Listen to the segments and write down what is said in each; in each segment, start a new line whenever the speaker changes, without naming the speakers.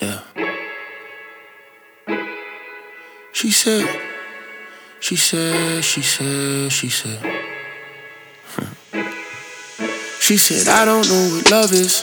Yeah. She said, she said, she said, she said. She said, I don't know what love is.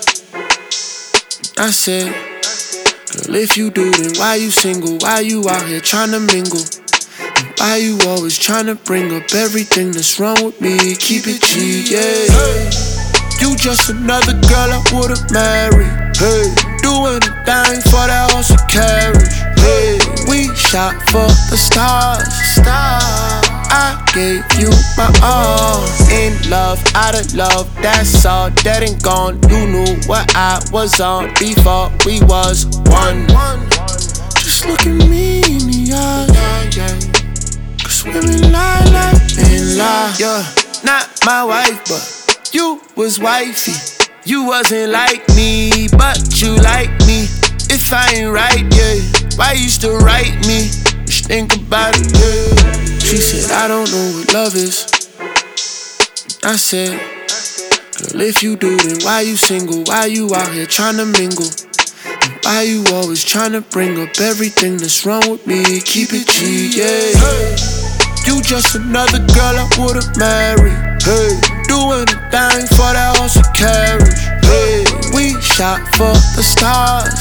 I said, girl, if you do, then why you single? Why you out here trying to mingle? And why you always trying to bring up everything that's wrong with me? Keep it G, yeah. You just another girl I would've married. Hey, doing a thing for that horse and carriage. Hey, we shot for the stars. I gave you my all. In love, out of love, that's all. Dead and gone. You knew what I was on before we was one. Just look at me in the eyes. Cause women lie like men lie. Yeah, not my wife, but you was wifey. You wasn't like me, but you like me. If I ain't right, yeah, why you still write me? Just think about it, yeah. She said, I don't know what love is. I said, girl, if you do, then why you single? Why you out here trying to mingle? And why you always trying to bring up everything that's wrong with me? Keep it G, yeah. You just another girl I would've married. Hey, doing a thing for that horse and carriage. Hey, we shot for the stars.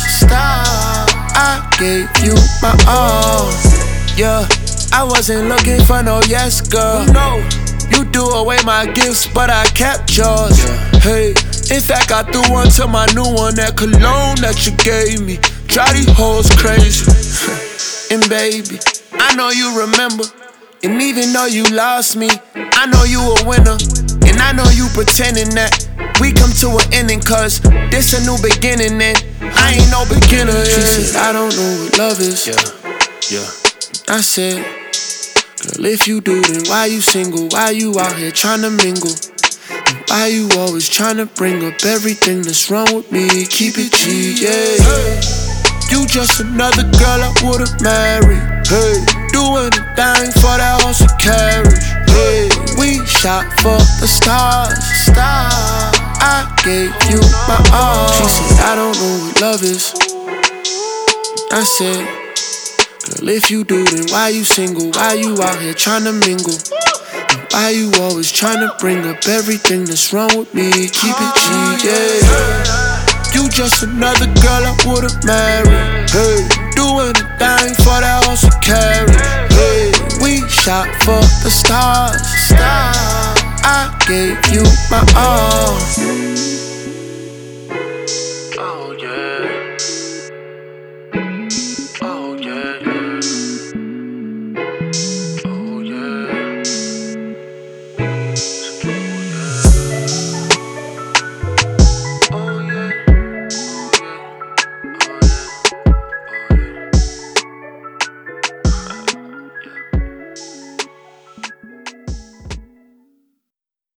I gave you my all. Yeah, I wasn't looking for no yes, girl. No, you threw away my gifts, but I kept yours. Hey, in fact, I threw one to my new one, that cologne that you gave me. Drive these hoes crazy. And baby, I know you remember. And even though you lost me, I know you a winner. And I know you pretending that we come to an ending, cause this a new beginning and I ain't no beginner, yeah. She said, I don't know what love is. Yeah. I said, girl, if you do, then why you single? Why you out here trying to mingle? And why you always trying to bring up everything that's wrong with me? Keep it G, yeah. You just another girl I would've married. Hey, doing a thing for that horse and carriage. Hey, we shot for the stars. I gave you my all. She said, I don't know what love is. I said, girl, if you do, then why you single? Why you out here trying to mingle? And why you always trying to bring up everything that's wrong with me? Keep it G, yeah. You just another girl I would've married. Hey, doing a thing for that horse and carriage. Hey, we shot for the stars. I gave you my all.